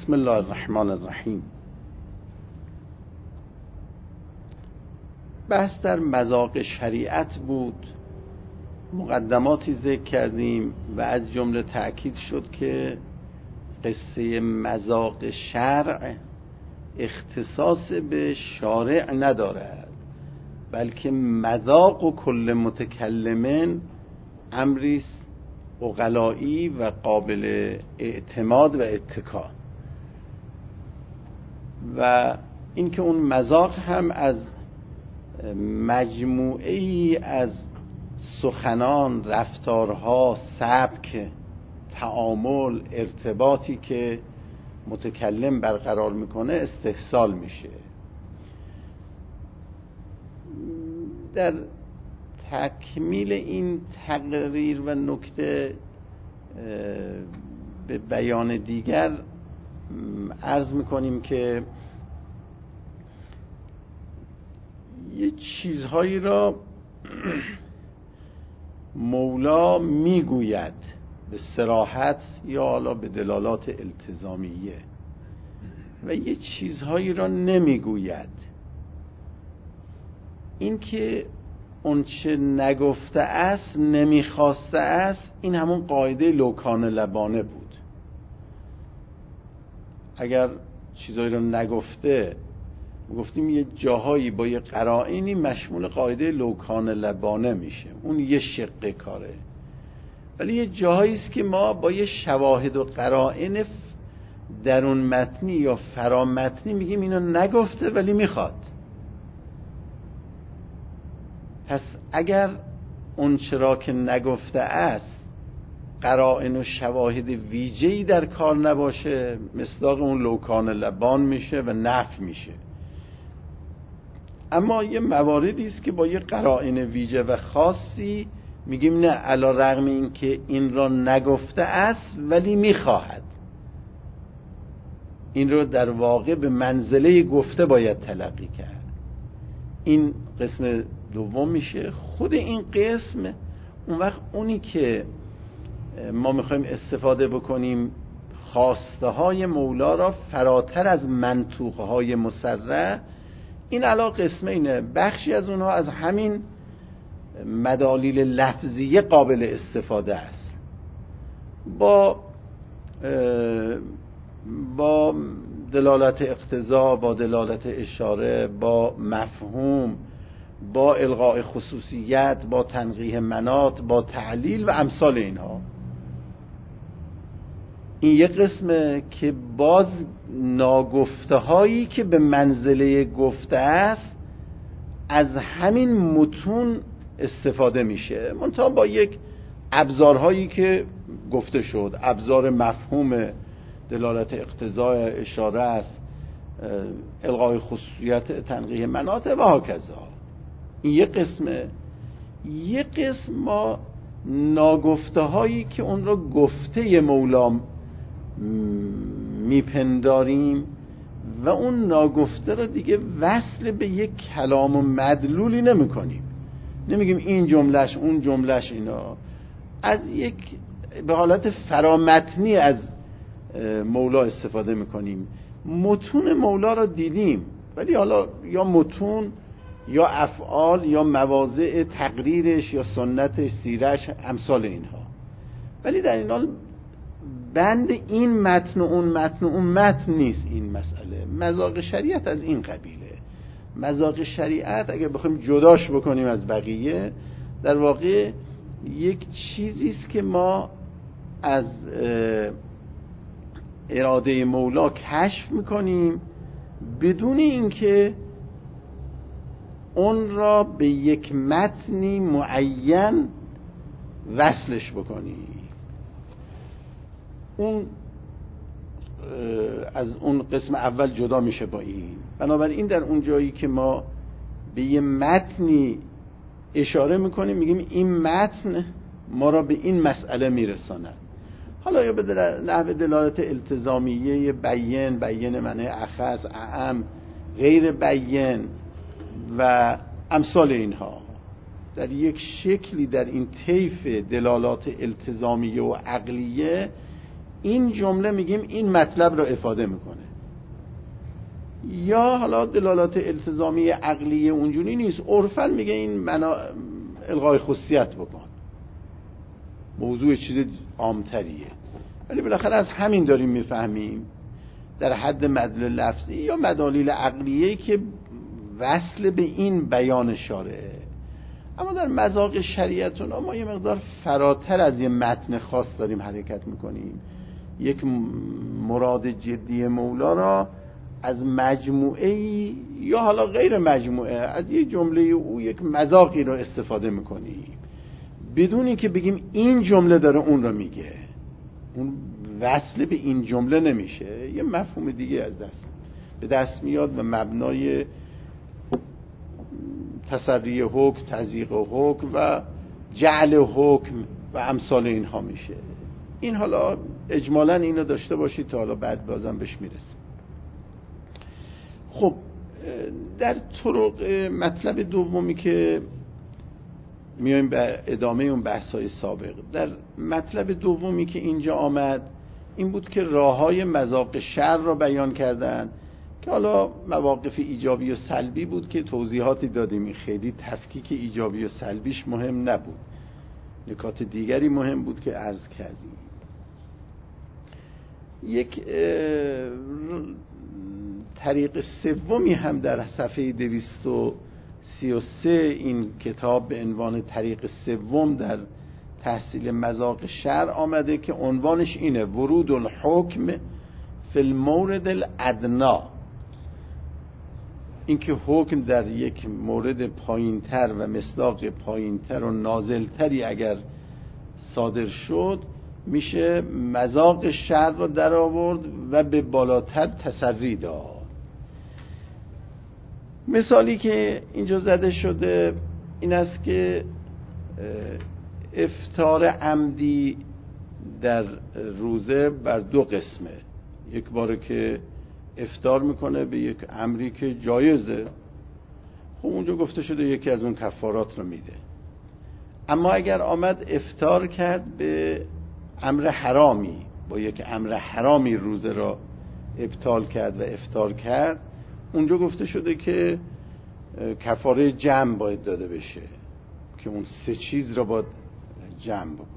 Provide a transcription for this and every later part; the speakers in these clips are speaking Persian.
بسم الله الرحمن الرحیم. بحث در مذاق شریعت بود، مقدماتی ذکر کردیم و از جمله تأکید شد که قصه مذاق شرع اختصاص به شارع ندارد، بلکه مذاق و کل متکلمن امریست عقلایی و قابل اعتماد و اتکا، و اینکه اون مذاق هم از مجموعه ای از سخنان، رفتارها، سبک، تعامل، ارتباطی که متکلم برقرار میکنه استحصال میشه. در تکمیل این تقریر و نکته به بیان دیگر عرض میکنیم که یه چیزهایی را مولا میگوید به صراحت یا حالا به دلالات التزامیه و یه چیزهایی را نمیگوید. این که اون چه نگفته است نمیخواسته است، این همون قاعده لوکان لبانه بود. اگر چیزهایی را نگفته، گفتیم یه جاهایی با یه قرائنی مشمول قاعده لوکان لبانه میشه، اون یه شق کاره. ولی یه جاهایی است که ما با یه شواهد و قرائن درون متنی یا فرامتنی میگیم اینو نگفته ولی میخواد. پس اگر اون چرا که نگفته است قرائن و شواهد ویژه‌ای در کار نباشه، مصداق اون لوکان لبان میشه و نفی میشه. اما یه مواردی است که با یه قرائن ویژه و خاصی میگیم نه، علی رغم این که این را نگفته است ولی میخواهد. این رو در واقع به منزله گفته باید تلقی کرد. این قسم دوم میشه. خود این قسم اون وقت اونی که ما میخوایم استفاده بکنیم خواسته های مولا را فراتر از منطوق های مصرح، این علا قسمینه. بخشی از اونها از همین مدالیل لفظیه قابل استفاده است، با دلالت اقتضا، با دلالت اشاره، با مفهوم، با الغاء خصوصیت، با تنقیح مناط، با تعلیل و امثال اینها. این یک قسمه که باز ناگفته هایی که به منزله گفته است از همین متون استفاده میشه، منتها با یک ابزارهایی که گفته شد، ابزار مفهوم، دلالت اقتضا، اشاره است، الغای خصوصیت، تنقیح مناط و هاکذا. این یک قسمه. یک قسم ما ناگفته هایی که اون رو گفته مولا میپنداریم و اون ناگفته رو دیگه وصل به یک کلام و مدلولی نمی کنیم. نمیگیم این جملهش اون جملهش، اینا از یک به حالت فرامتنی از مولا استفاده میکنیم. متون مولا رو دیدیم ولی حالا یا متون یا افعال یا مواضع تقریرش یا سنتش، سیرش، امثال اینها. ولی در این حال بند این متن و اون متن و اون متن نیست. این مسئله مذاق شریعت از این قبیله. مذاق شریعت اگر بخوایم جداش بکنیم از بقیه، در واقع یک چیزی است که ما از اراده مولا کشف میکنیم بدون اینکه اون را به یک متنی معین وصلش بکنیم. اون از اون قسم اول جدا میشه با این. بنابراین در اون جایی که ما به یه متنی اشاره میکنیم میگیم این متن ما را به این مسئله میرساند، حالا یا به نحو دلالت التزامیه، بیان معنی اخص، اعم، غیر بیان و امثال اینها. در یک شکلی در این طیف دلالات التزامیه و عقلیه این جمله میگیم این مطلب رو افاده میکنه، یا حالا دلالات التزامی عقلی اونجوری نیست، عرفاً میگه این الغای خصوصیت بکن، موضوع چیز عامتریه، ولی بالاخره از همین داریم میفهمیم در حد مدلول لفظی یا مدالیل عقلیه که وصل به این بیان شارعه. اما در مذاق شریعتون ما یه مقدار فراتر از یه متن خاص داریم حرکت میکنیم. یک مراد جدی مولا را از مجموعه یا حالا غیر مجموعه از یه جمله او یک مذاقی رو استفاده میکنیم بدون اینکه بگیم این جمله داره اون رو میگه. اون وصل به این جمله نمیشه، یه مفهوم دیگه از به دست میاد و مبنای تسری حکم، تضییق حکم و جعل حکم و امثال اینها میشه. این حالا اجمالاً اینو داشته باشید تا حالا بعد بازم بهش میرسیم. خب در طرق مطلب دومی که میایم به ادامه اون بحث‌های سابق، در مطلب دومی که اینجا آمد این بود که راه‌های مذاق شر را بیان کردن که حالا مواقف ایجابی و سلبی بود که توضیحاتی دادیم، این خیلی تفکیک ایجابی و سلبیش مهم نبود، نکات دیگری مهم بود که عرض کردیم. یک طریق سومی هم در صفحه 233 این کتاب به عنوان طریق سوم در تحصیل مذاق شرع آمده که عنوانش اینه: ورود الحکم فی المورد الادنا. اینکه حکم در یک مورد پایینتر و مصداق پایینتر و نازلتری اگر صادر شد میشه مذاق شرع رو در آورد و به بالاتر تسری داد. مثالی که اینجا زده شده این است که افطار عمدی در روزه بر دو قسمه. یک باره که افطار میکنه به یک امری که جایزه، خب اونجا گفته شده یکی از اون کفارات رو میده. اما اگر آمد افطار کرد به امر حرامی، با یک امر حرامی روزه را ابطال کرد و افطار کرد، اونجا گفته شده که کفاره جمع باید داده بشه که اون سه چیز را باید جمع بکنه.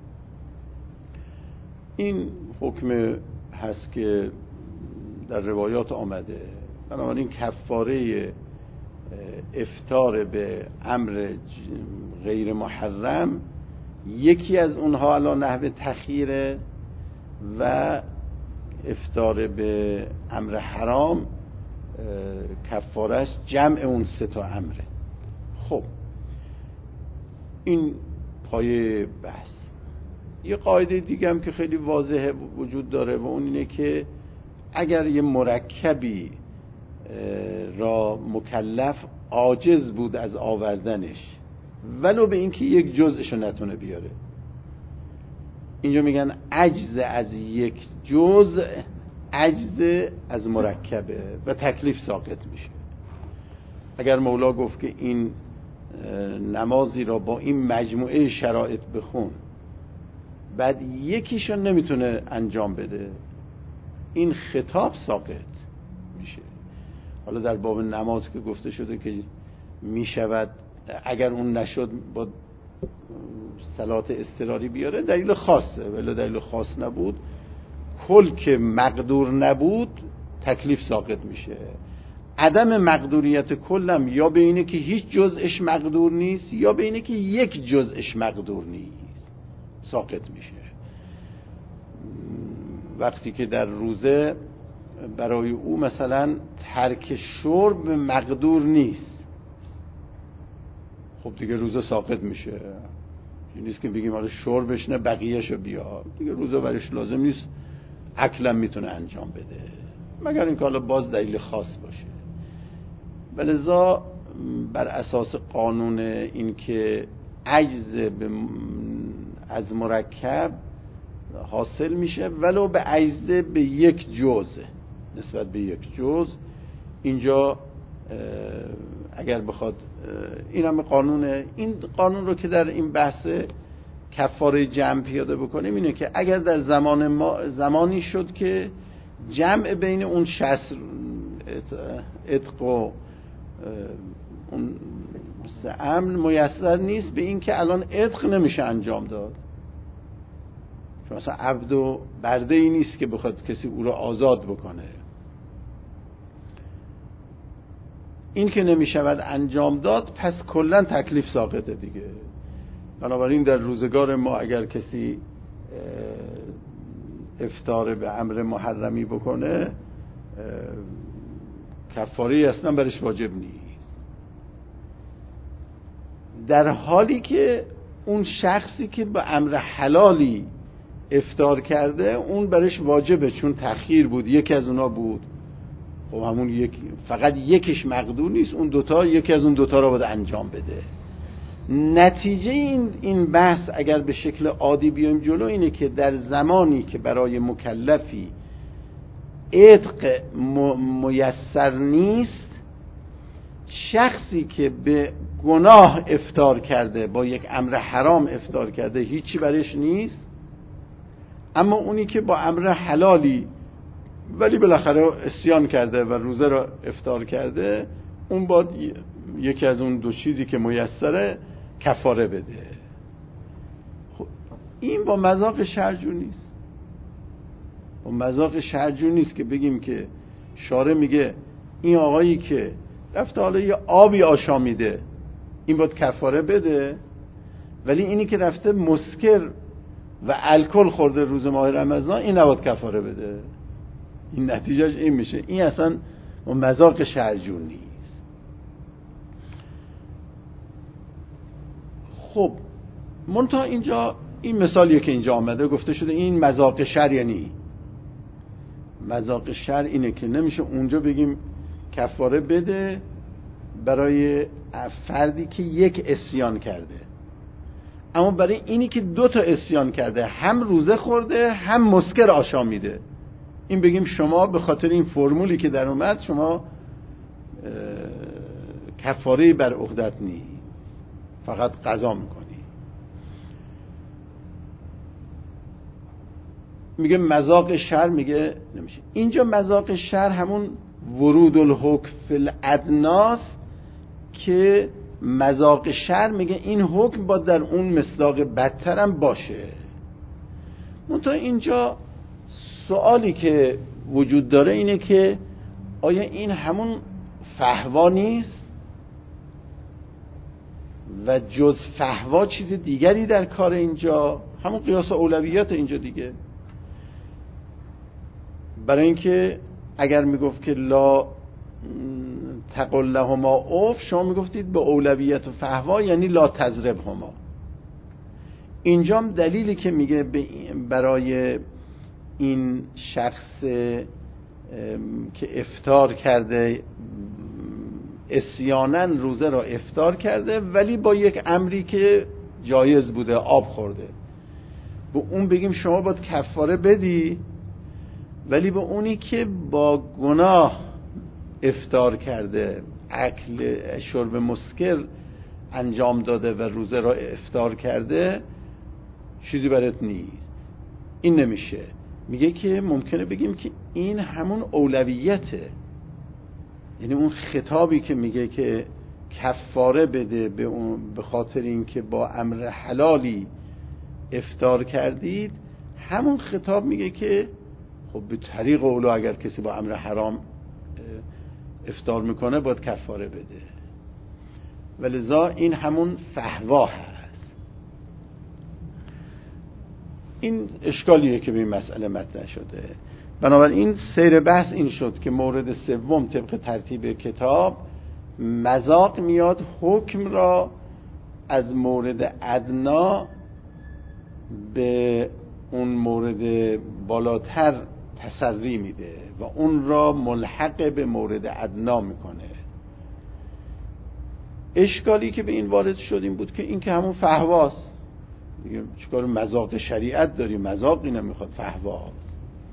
این حکم هست که در روایات آمده. بنابراین کفاره افطار به امر غیر محرم یکی از اونها علی نحو تخییره و افطار به امر حرام کفارش جمع اون سه تا امره. خب این پایه بحث. یه قاعده دیگه هم که خیلی واضحه وجود داره و اون اینه که اگر یه مرکبی را مکلف عاجز بود از آوردنش ولو به اینکه یک جزءشو نتونه بیاره، اینجا میگن عجز از یک جزء عجز از مرکبه و تکلیف ساقط میشه. اگر مولا گفت که این نمازی را با این مجموعه شرایط بخون، بعد یکیشو نمیتونه انجام بده، این خطاب ساقط میشه. حالا در باب نماز که گفته شده که میشود اگر اون نشد با صلات اضطراری بیاره، دلیل خاصه، ولی دلیل خاص نبود، کل که مقدور نبود تکلیف ساقط میشه. عدم مقدوریت کلم یا به اینه که هیچ جزءش مقدور نیست یا به اینه که یک جزءش مقدور نیست، ساقط میشه. وقتی که در روزه برای او مثلا ترک شرب مقدور نیست، خب دیگه روزه ساقط میشه. این نیست که بگیم آره شربش نه بقیه‌شو بیا، دیگه روزه برش لازم نیست، اکلم میتونه انجام بده، مگر اینکه حالا باز دلیل خاص باشه. ولذا بر اساس قانون این که عجز از مرکب حاصل میشه ولو به عجز به یک جزء، نسبت به یک جزء، اینجا اگر بخواد این هم قانونه، این قانون رو که در این بحث کفاره جمع پیاده بکنیم اینه که اگر در زمان ما زمانی شد که جمع بین اون 60 عتق و اون امن میسر نیست، به این که الان عتق نمیشه انجام داد، چون مثلا عبد و برده ای نیست که بخواد کسی او رو آزاد بکنه، این که نمیشود انجام داد پس کلا تکلیف ساقطه دیگه. بنابراین در روزگار ما اگر کسی افطار به امر محرمی بکنه کفاره اصلا برش واجب نیست، در حالی که اون شخصی که به امر حلالی افطار کرده اون برش واجبه، چون تأخیر بود، یکی از اونا بود، خب همون فقط یکیش مقدور نیست، اون دوتا یکی از اون دوتا را باید انجام بده. نتیجه این بحث اگر به شکل عادی بیایم جلو اینه که در زمانی که برای مکلفی عتق میسر نیست، شخصی که به گناه افطار کرده، با یک امر حرام افطار کرده، هیچی برش نیست، اما اونی که با امر حلالی ولی بالاخره عصیان کرده و روزه را افطار کرده، اون باید یکی از اون دو چیزی که میسره کفاره بده. خب این با مذاق شرجو نیست، با مذاق شرجو نیست که بگیم که شارع میگه این آقایی که رفته حالا یه آبی آشامیده این باید کفاره بده، ولی اینی که رفته مسکر و الکل خورده روز ماه رمضان این نباید کفاره بده. این نتیجهش این میشه، این اصلا با مذاق شرجو نیست. خب منتها اینجا این مثالیه که اینجا آمده گفته شده این مذاق شر، یعنی مذاق شر اینه که نمیشه اونجا بگیم کفاره بده برای فردی که یک عصیان کرده، اما برای اینی که دو تا عصیان کرده، هم روزه خورده هم مسکر آشامیده، این بگیم شما به خاطر این فرمولی که در اومد شما کفاره بر عهدت نیست، فقط قضا میکنی. میگه مذاق شر، میگه نمیشه. اینجا مذاق شر همون ورود الحکم فی الادناس که مذاق شر میگه این حکم با در اون مصداق بدتر هم باشه. منتها اینجا سوالی که وجود داره اینه که آیا این همون فحوا نیست و جز فحوا چیز دیگری در کار اینجا؟ همون قیاس اولویات اینجا دیگه. برای اینکه اگر میگفت که لا تقل لهما اوف، شما میگفتید به اولویت و فحوا یعنی لا تضربهما. اینجا هم دلیلی که میگه برای این شخص که افطار کرده عصیاناً روزه را افطار کرده ولی با یک امری که جایز بوده، آب خورده، به اون بگیم شما باید کفاره بدی، ولی به اونی که با گناه افطار کرده، اکل شرب مسکر انجام داده و روزه را افطار کرده، چیزی برات نیست. این نمیشه. میگه که ممکنه بگیم که این همون اولویته، یعنی اون خطابی که میگه که کفاره بده به خاطر اینکه با امر حلالی افطار کردید، همون خطاب میگه که خب به طریق اولو اگر کسی با امر حرام افطار میکنه باید کفاره بده، ولذا این همون فحوا هست. این اشکالیه که به این مسئله مطرح شده. بنابراین سیر بحث این شد که مورد سوم طبق ترتیب کتاب مذاق میاد حکم را از مورد ادنا به اون مورد بالاتر تسری میده و اون را ملحق به مورد ادنا میکنه. اشکالی که به این وارد شد این بود که این که همون فحواست دیگه، چیکار مذاق شریعت داری؟ مذاقی نمیخواد، فحواست.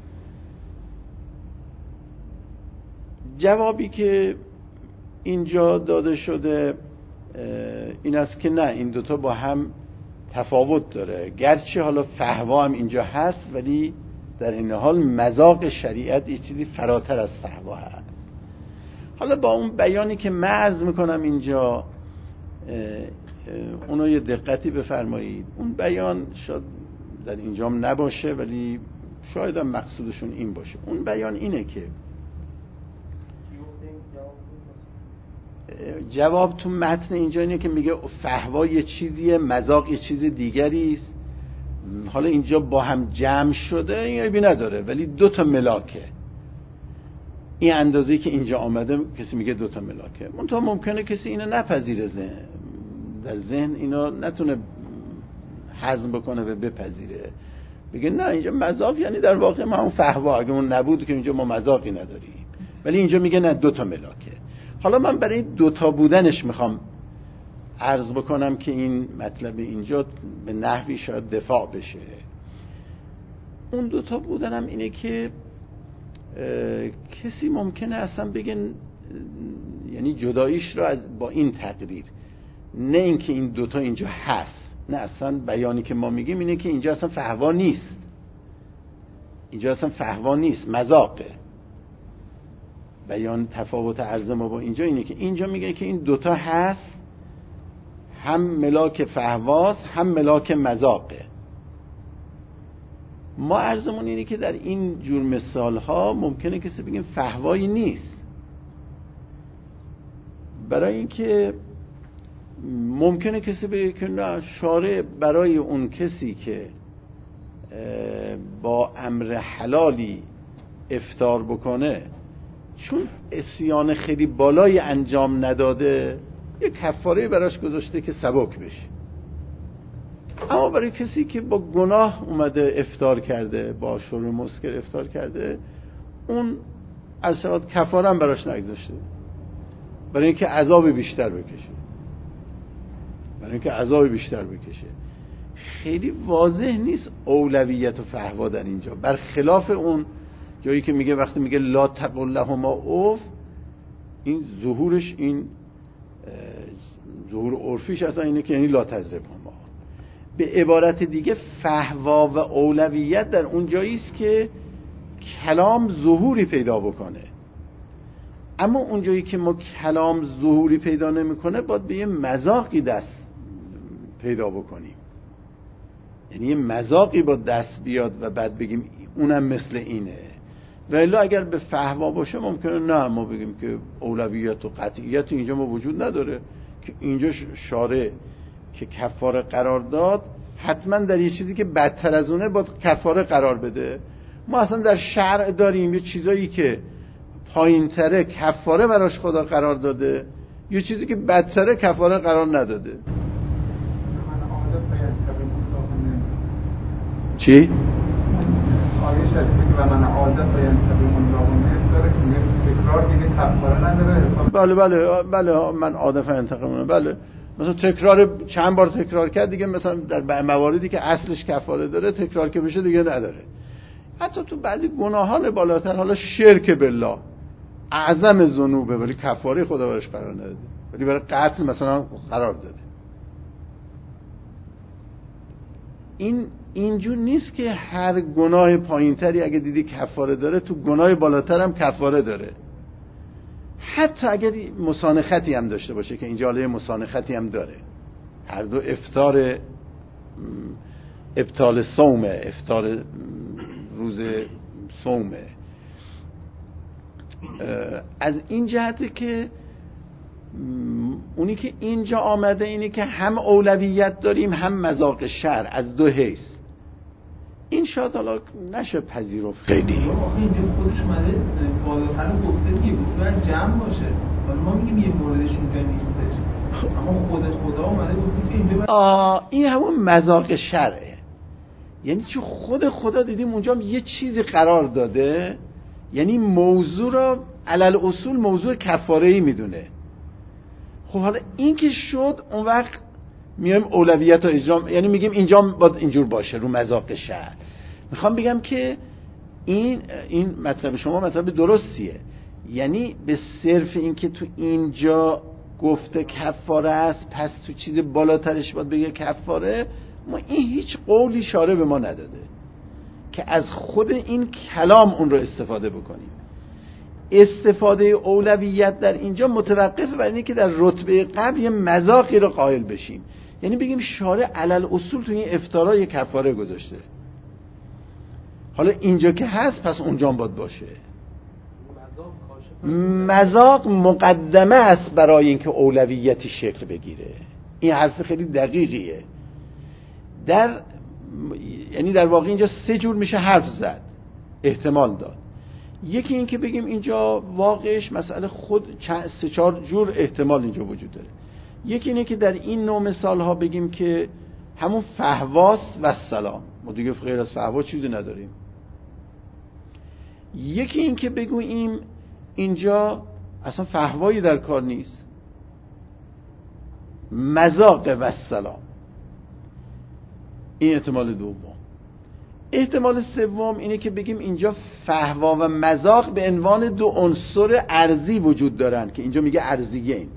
جوابی که اینجا داده شده این است که نه، این دوتا با هم تفاوت داره. گرچه حالا فهوا هم اینجا هست، ولی در این حال مذاق شریعت یه چیزی فراتر از فهوا هست. حالا با اون بیانی که من عرض میکنم اینجا، اونو یه دقتی بفرمایید. اون بیان شاید در اینجا هم نباشه، ولی شاید هم مقصودشون این باشه. اون بیان اینه که جواب تو متن اینجا اینه که میگه فهوا یه چیزیه، مذاق یه چیز دیگری است. حالا اینجا با هم جمع شده، این عیبی نداره، ولی 2 ملاکه. این اندازه‌ای که اینجا آمده کسی میگه 2 ملاکه. منتها ممکنه کسی اینو نپذیره، در ذهن اینو نتونه هضم بکنه و بپذیره، بگه نه اینجا مذاق یعنی در واقع ما اون فهوا، اگه اون نبود که اینجا ما مذاقی نداریم. ولی اینجا میگه نه 2 ملاکه. حالا من برای 2 بودنش میخوام عرض بکنم که این مطلب اینجا به نحوی شاید دفاع بشه. اون 2 بودنم اینه که کسی ممکنه اصلا بگه، یعنی جداییش رو با این تقریر، نه اینکه این 2 اینجا هست، نه اصلا بیانی که ما میگیم اینه که اینجا اصلا فهوا نیست، اینجا اصلا فهوا نیست، مذاقه. بیان تفاوت عرض ما با اینجا اینه که اینجا میگه که این 2 هست، هم ملاک فهواست هم ملاک مذاقه. ما عرضمون اینه که در این جور مثال ها ممکنه کسی بگیم فهوایی نیست، برای اینکه ممکنه کسی بگه که نه، شارع برای اون کسی که با امر حلالی افطار بکنه چون عصیان خیلی بالای انجام نداده، یه کفاره براش گذاشته که سبک بشه. اما برای کسی که با گناه اومده افطار کرده، با شرب مسکر افطار کرده، اون ارشاد کفاره هم براش نگذاشته، برای اینکه عذاب بیشتر بکشه. خیلی واضح نیست اولویت و فهوا در اینجا، برخلاف اون جایی که میگه وقتی میگه لا تقل لهما اوف، این ظهورش، این ظهور عرفیش اصلا اینه که یعنی لا تضربهما. به عبارت دیگه فهوا و اولویت در اون جایی است که کلام ظهوری پیدا بکنه. اما اون جایی که ما کلام ظهوری پیدا نمیکنه، باید به یه مذاقی دست پیدا بکنیم، یعنی یه مذاقی با دست بیاد و بعد بگیم اونم مثل اینه. ولی اگر به فهوا باشه ممکنه نه، ما بگیم که اولویت و قطعیت اینجا ما وجود نداره، که اینجا شارع که کفاره قرار داد حتما در یه چیزی که بدتر از اونه باید کفاره قرار بده. ما اصلا در شرع داریم یه چیزایی که پایین تره کفاره براش خدا قرار داده، یه چیزی که بدتره کفاره قرار نداده. چی؟ آیه شریفی که من عادت و ینتبه منلاقونه داره که میگه تکرار دیگه کفاره نداره. بله من عادت و ینتقمونه. بله مثلا تکرار چند بار تکرار کرد دیگه، مثلا در مواردی که اصلش کفاره داره تکرار که بشه دیگه نداره. حتی تو بعضی گناهان بالاتر، حالا شرک بالله اعظم ذنوبه ولی کفاره خدا براش قرار نداده، ولی برای قتل مثلا قرار داده. اینجور نیست که هر گناه پایینتری اگه دیدی کفاره داره، تو گناه بالاتر هم کفاره داره. حتی اگر مسانختی هم داشته باشه، که اینجا حالا مسانختی هم داره، هر دو ابطال صومه، افطار روز صومه. از این جهته که اونی که اینجا آمده اینه که هم اولویت داریم هم مذاق شرع از 2 حیث. این شاید حالا نشه پذیرفت خیلی. آخه اینجا خودش اومده بالاتر گفته دیگه، باید جمع باشه. حالا ما میگیم یه موردش اینجا نیستش، اما خدا اومده گفته که اینجا این همون مذاق شرعه. یعنی چون خدا دیدیم اونجا یه چیزی قرار داده، یعنی موضوع را علل اصول موضوع کفاره‌ای میدونه. خب حالا این که شد، اون وقت میایم اولویت و اجرام، یعنی میگیم اینجا باید اینجور باشه رو مذاق شرع. میخوام بگم که این مطلب شما مطلب درستیه، یعنی به صرف این که تو اینجا گفته کفاره است، پس تو چیز بالاترش باید بگه کفاره، ما این هیچ قولی شارع به ما نداده که از خود این کلام اون رو استفاده بکنیم. استفاده اولویت در اینجا متوقف بر اینه که در رتبه قبل یه مذاقی رو قائل بشیم، یعنی بگیم شارع علل اصول تو این افطارا یه کفاره گذاشته، حالا اینجا که هست پس اونجا هم باید باشه. مذاق مقدمه است برای اینکه اولویتی شکل بگیره. این حرف خیلی دقیقیه. یعنی در واقع اینجا 3 جور میشه حرف زد، احتمال داد. یکی این که بگیم اینجا واقعش مسئله خود 3-4 جور احتمال اینجا وجود داره. یکی اینه که در این نوع مثال ها بگیم که همون فهواست و سلام، ما دیگه غیر از فهوا چیزی نداریم. یکی این که بگوییم اینجا اصلا فهوایی در کار نیست، مذاق و سلام. این احتمال دوم. احتمال سوم اینه که بگیم اینجا فهوا و مذاق به عنوان 2 عنصر ارضی وجود دارن که اینجا میگه ارضیین.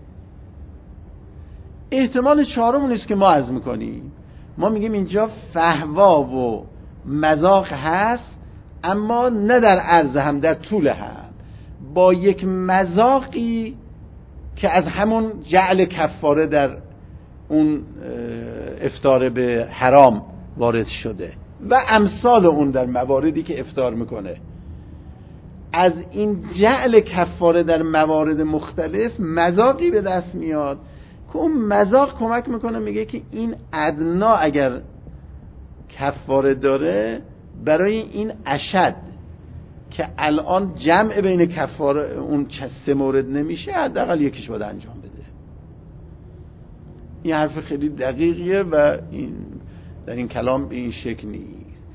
احتمال چهارم اون است که ما عرض میکنیم، ما میگیم اینجا فهوا و مذاق هست اما نه در عرض هم، در طول هم، با یک مذاقی که از همون جعل کفاره در اون افطار به حرام وارد شده و امثال اون در مواردی که افطار میکنه. از این جعل کفاره در موارد مختلف مذاقی به دست میاد که اون مذاق کمک میکنه، میگه که این ادنا اگر کفاره داره برای این اشد که الان جمع بین کفاره اون 3 مورد نمیشه، حداقل یکیش باید انجام بده. این حرف خیلی دقیقیه و این در این کلام به این شکل نیست.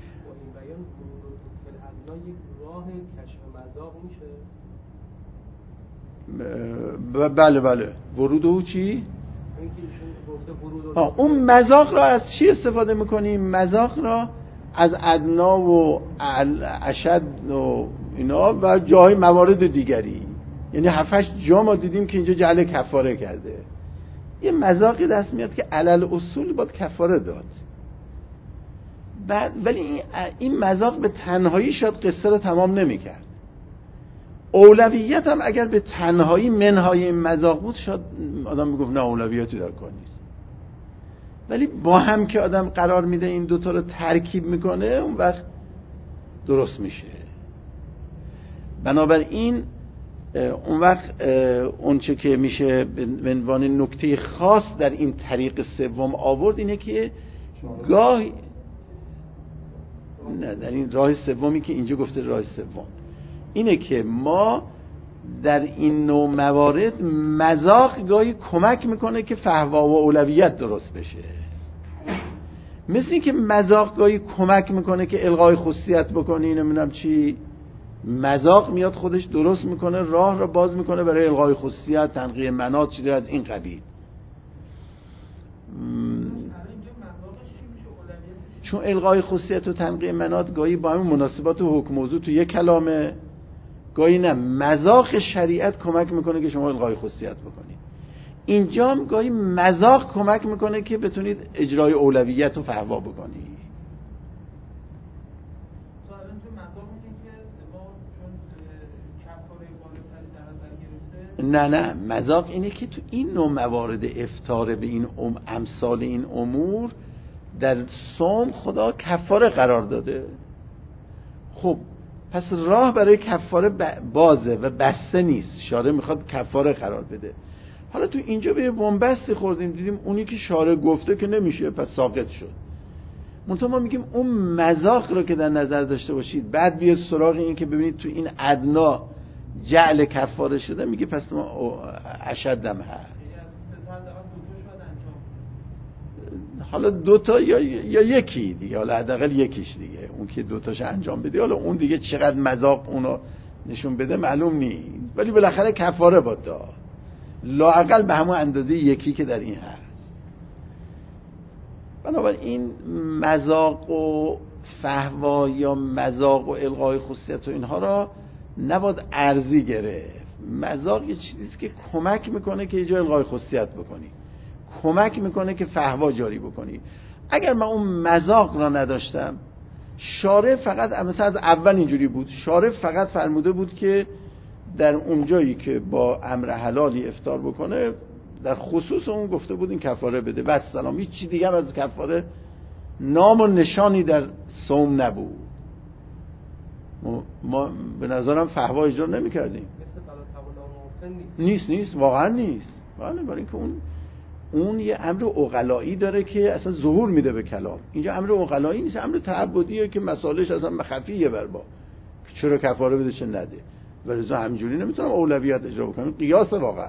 بله ورود او چی؟ اون مذاق را از چی استفاده میکنیم؟ مذاق را از ادنا و اشد و اینا و جای موارد دیگری، یعنی 7-8 جا ما دیدیم که اینجا جعل کفاره کرده. یه مذاقی دست میاد که علل اصول باید کفاره داد، ولی این مذاق به تنهایی شاید قصه رو تمام نمیکرد. اولویت هم اگر به تنهایی منهای این مذاق بود شاید آدم میگفت نه اولویتی در کار نیست، ولی با هم که آدم قرار میده این دوتا رو ترکیب میکنه اون وقت درست میشه. بنابراین اون وقت اون چه که میشه به عنوان نکته خاص در این طریق سوم آورد اینه که گاهی نه، در این راه سومی که اینجا گفته راه سوم اینه که ما در این نوع موارد مذاق گاهی کمک میکنه که فهوا و اولویت درست بشه، مثل این که مذاق گاهی کمک میکنه که الغای خصوصیت بکنی، نمیدونم چی، مذاق میاد خودش درست میکنه، راه را باز میکنه برای الغای خصوصیت، تنقیه مناط، چیزی از این قبیل. چون الغای خصوصیت و تنقیه مناط گاهی با همین مناسبات و حکم موضوع تو یک کلامه، گاهی نه. مذاق شریعت کمک میکنه که شما الغای خصوصیت بکنید. اینجا هم گاهی مذاق کمک میکنه که بتونید اجرای اولویت و فهوا بکنید. نه مذاق اینه که تو این نوع موارد افطار به این امثال این امور در صوم خدا کفاره قرار داده. خب پس راه برای کفاره بازه و بسته نیست، شارع میخواد کفاره قرار بده. حالا تو اینجا به بنبستی خوردیم، دیدیم اونی که شارع گفته که نمیشه پس ساقط شد. منتها ما میگیم اون مذاق رو که در نظر داشته باشید، بعد بیاد سراغ این که ببینید تو این ادنا جعل کفاره شده، میگه پس ما اشدم هست. حالا دوتا یا یکی دیگه، حالا حداقل یکیش دیگه، اون که دوتاش انجام بده، حالا اون دیگه چقدر مذاق اونو نشون بده معلوم نیست، ولی بالاخره کفاره با داد، لااقل به همون اندازه یکی که در این هست. بنابراین مذاق و فهوا یا مذاق و الغای خصوصیت و اینها را نباید ارضی گرفت. مذاق یه چیزیست که کمک میکنه که یه جای الغای خصوصیت بکنی، کمک میکنه که فهوا جاری بکنی. اگر من اون مذاق را نداشتم، شارع فقط مثلا از اول اینجوری بود، شارع فقط فرموده بود که در اونجایی که با امر حلالی افطار بکنه در خصوص اون گفته بود این کفاره بده و سلام. هیچ چیز دیگه از کفاره نام و نشانی در صوم نبود. ما به نظرم فحوا اجرا نمی‌کردیم. نیست واقعا نیست. بله، برای اینکه اون یه امر عقلایی داره که اصلا ظهور میده به کلام. اینجا امر عقلایی نیست، امر تعبدیه که مسائلش اصلا خفیه بربا، چرا کفاره بده چه نده. ولذا همینجوری نمیتونم اولویت اجرا بکنم، قیاس واقعا.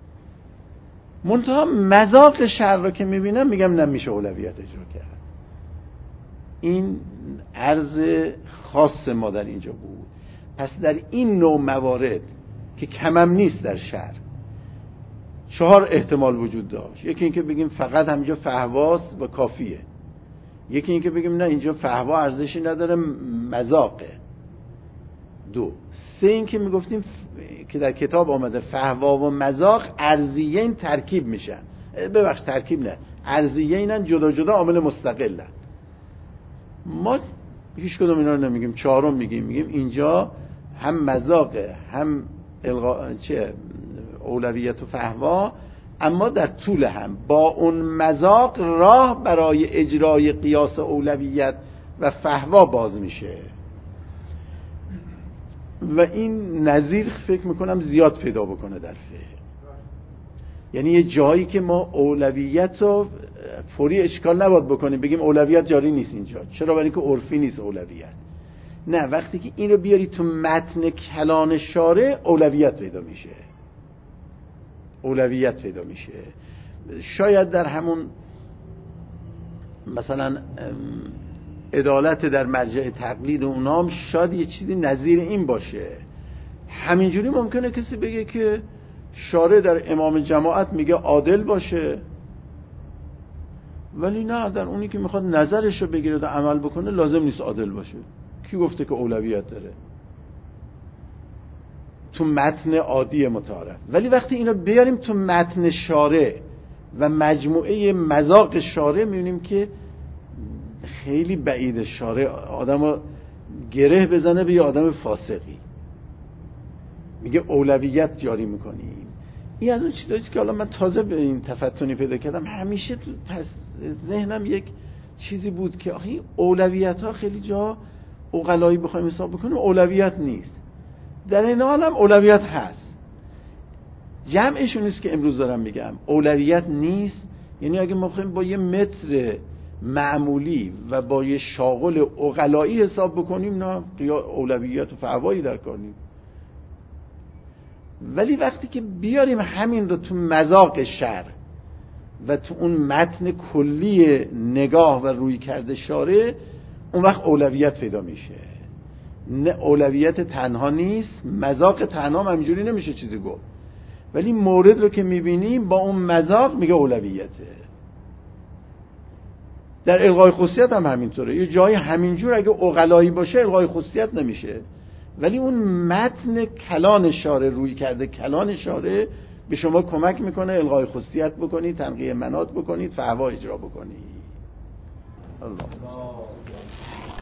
منتها مذاق شر رو که میبینم میگم نمیشه اولویت اجرا کرد. این عرض خاص ما در اینجا بود. پس در این نوع موارد که کمم نیست در شر، 4 احتمال وجود داشت. یکی این که بگیم فقط همینجا فحواست و کافیه. یکی این که بگیم نه اینجا فحوا ارزشی نداره، مذاقه. 2. 3 این که میگفتیم که در کتاب آمده فحوا و مذاق ارضیین ترکیب میشن. ببخش ترکیب نه، ارضیینن، جدا جدا عامل مستقلن. ما هیچ کدوم اینا رو نمیگیم. 4م میگیم اینجا هم مذاقه هم اولویت و فحوا، اما در طول هم با اون مذاق راه برای اجرای قیاس اولویت و فحوا باز میشه و این نظیر فکر میکنم زیاد پیدا بکنه در فقه. یعنی یه جایی که ما اولویت رو فوری اشکال نباید بکنیم بگیم اولویت جاری نیست اینجا، چرا؟ برای اینکه عرفی نیست اولویت. نه، وقتی که این رو بیاری تو متن کلام شارع اولویت پیدا میشه. شاید در همون مثلا عدالت در مرجع تقلید اونام شاید یه چیزی نظیر این باشه. همینجوری ممکنه کسی بگه که شارع در امام جماعت میگه عادل باشه، ولی نه در اونی که میخواد نظرش رو بگیره و عمل بکنه لازم نیست عادل باشه. کی گفته که اولویت داره؟ تو متن عادی متعارف. ولی وقتی اینو بیاریم تو متن شارع و مجموعه مذاق شارع میبینیم که خیلی بعید شارع آدمو گره بزنه به یه آدم فاسقی. میگه اولویت جاری میکنیم. این از اون چیزاییست که حالا من تازه به این تفتنی پیدا کردم. همیشه تو ذهنم یک چیزی بود که آخه این اولویت ها خیلی جا عقلایی بخوایم حساب بکنیم اولویت نیست، در این حال هم اولویت هست. جمعشون نیست که امروز دارم میگم اولویت نیست. یعنی اگه ما بخوایم با یه متر معمولی و با یه شاغل عقلایی حساب بکنیم نه یا اولویت و فحوایی در کاریم. ولی وقتی که بیاریم همین رو تو مذاق شر و تو اون متن کلی نگاه و روی کرده شارع، اون وقت اولویت پیدا میشه. نه اولویت تنها نیست، مذاق تنها هم همینجوری نمیشه چیزی گفت، ولی مورد رو که میبینیم با اون مذاق میگه اولویته. در الغای خصوصیت هم همینطوره. یه جای همینجور اگه عقلایی باشه الغای خصوصیت نمیشه، ولی اون متن کلان شارع روی کرده کلان شارع به شما کمک میکنه الغای خصوصیت بکنید، تنقیه مناط بکنید، فحوا اجرا بکنید. الله